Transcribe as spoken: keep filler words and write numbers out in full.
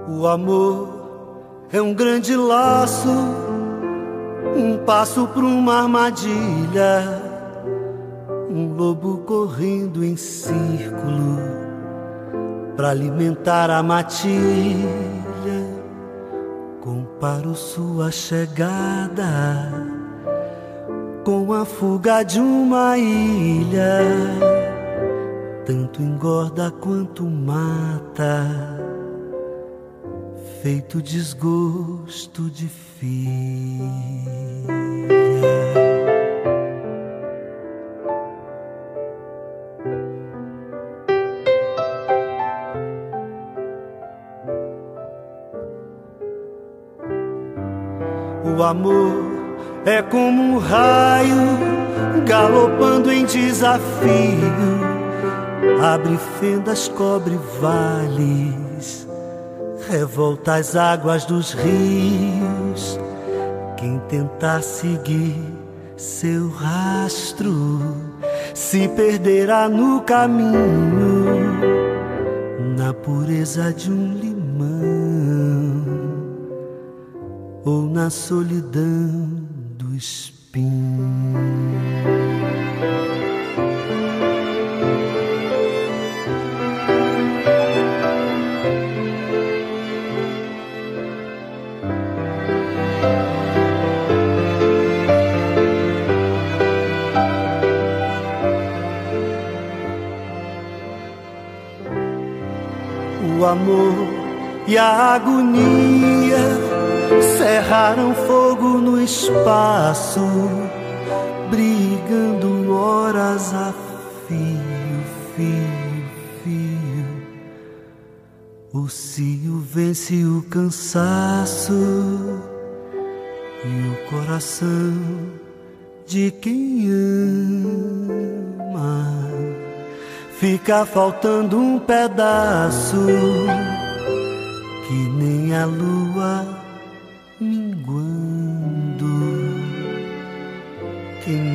O amor é um grande laço, um passo para uma armadilha, um lobo correndo em círculo para alimentar a matilha. Comparo sua chegada com a fuga de uma ilha, tanto engorda quanto mata, feito desgosto de filha. O amor é como um raio galopando em desafio, abre fendas, cobre vales, revolta as águas dos rios. Quem tentar seguir seu rastro se perderá no caminho, na pureza de um limão ou na solidão do espinho. O amor e a agonia cerraram fogo no espaço, brigando horas a fio, fio, fio. O cio vence o cansaço e o coração de quem ama fica faltando um pedaço, que nem a lua minguando, que